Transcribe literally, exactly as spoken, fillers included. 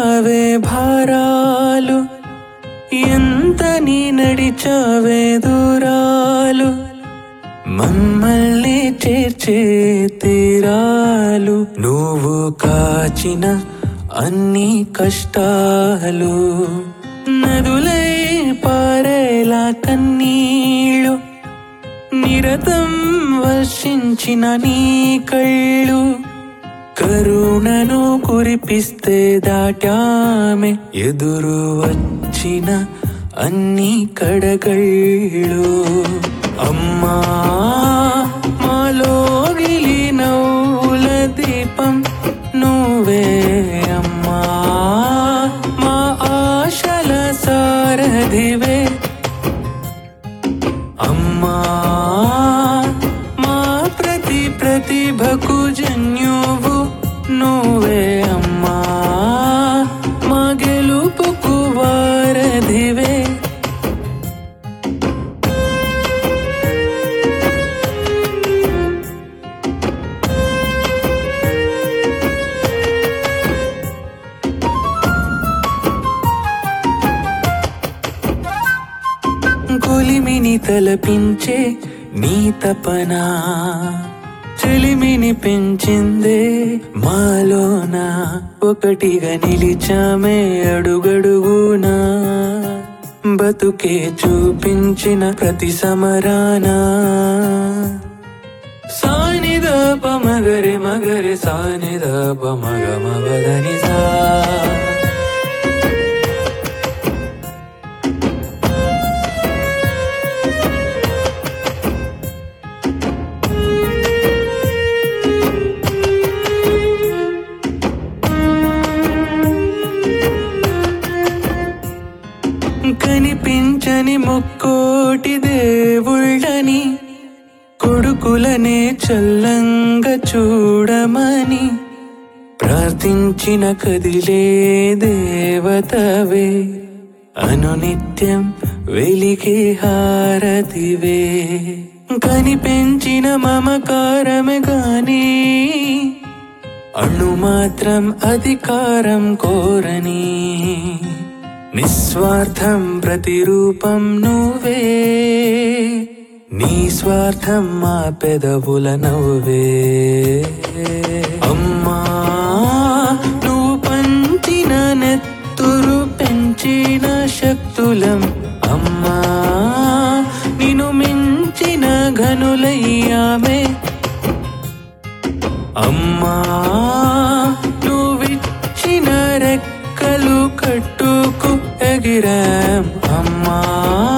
మోసావే భారాలు, ఎంత నీ నడిచావే దూరాలు, మమ్మల్ని చేర్చే తీరాలు, నువ్వు కాచిన అన్ని కష్టాలు, నదులై పారేలా కన్నీళ్ళు, నిరతం వర్షించిన నీ కళ్ళు, కరుణను కురిపిస్తే దాటామె ఎదురు వచ్చిన అన్ని కడగళ్ళు. అమ్మా మాలోగిలి నవ్వుల దీపం నువ్వే అమ్మా, మా ఆశల సారథివే అమ్మా, మా ప్రతి ప్రతిభకు జన్యువు నువ్వే అమ్మా, మా గెలుపుకు వారధివే. కొలిమిని తలపించే నీ తపన, చెలిమిని పెంచిందే మాలోన, ఒకటిగా నిలిచామే అడుగడుగునా, బతుకే చూపించిన ప్రతి సమరాన. సానిద పమగరి మగరి సానిద పమగ మగదని సా, కనిపించని ముక్కోటి దేవుళ్ళని, కొడుకులనే చల్లంగా చూడమని ప్రార్థించిన కదిలే దేవతవే, అనునిత్యం వెలిగే హారతివే. కనిపించిన మమకారమే గాని అణు మాత్రం అధికారం కోరని, నిస్వార్థం ప్రతిరూపం నువ్వే, నీ స్వార్థం మా పెదవుల నవ్వే. అమ్మా నువ్వు పంచిన నెత్తురు పెంచిన శక్తులం అమ్మా, నిన్ను మించిన ఘనులయ్యామే అమ్మా, నువ్విచ్చిన రెక్కలు కట్టుకు ఎగిరాం అమ్మా.